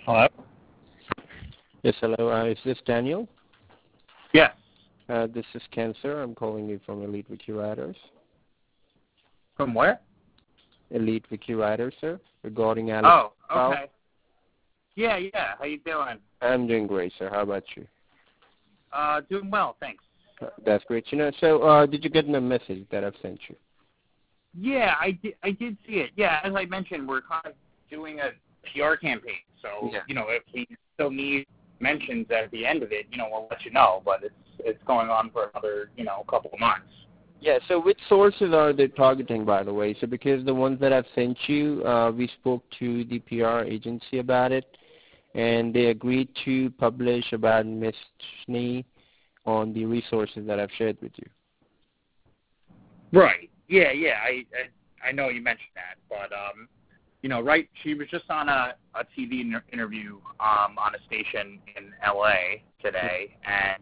Hello? Yes, hello. Is this Daniel? Yes. This is Cancer. I'm calling you from Elite Wiki Writers. From where? Elite Wiki Writers, sir, regarding Alex. Oh, okay. Yeah. How you doing? I'm doing great, sir. How about you? Doing well, thanks. That's great. So did you get the message that I've sent you? Yeah, I did see it. Yeah, as I mentioned, we're kind of doing a PR campaign. So, Yeah. If we still need mentions at the end of it, we'll let you know. But it's going on for another, couple of months. Yeah, so which sources are they targeting, by the way? So because the ones that I've sent you, we spoke to the PR agency about it, and they agreed to publish about Miss Schnee on the resources that I've shared with you. Right. Yeah. I know you mentioned that, but right? She was just on a TV interview on a station in LA today, and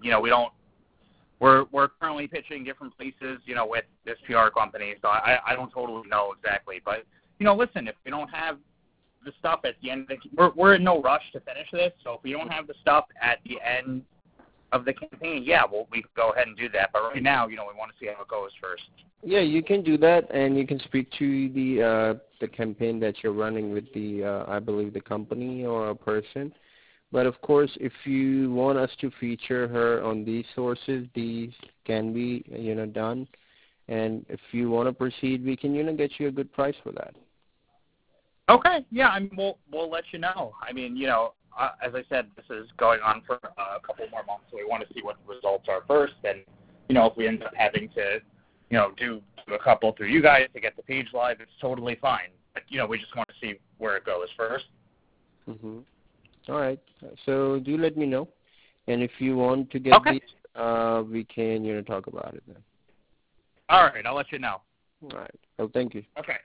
we're currently pitching different places, with this PR company, so I don't totally know exactly, but listen, if we don't have the stuff at the end, we're in no rush to finish this, so if we don't have the stuff at the end of the campaign, yeah, we can go ahead and do that. But right now, we want to see how it goes first. Yeah, you can do that, and you can speak to the campaign that you're running with the I believe the company or a person. But of course, if you want us to feature her on these sources, these can be done. And if you want to proceed, we can get you a good price for that. Okay, yeah, we'll let you know. As I said, this is going on for a couple more months, so we want to see what the results are first. And if we end up having to do a couple through you guys to get the page live, it's totally fine. But we just want to see where it goes first. Mhm. All right. So do let me know, and if you want to get these, we can talk about it then. All right, I'll let you know. All right. Oh, thank you. Okay.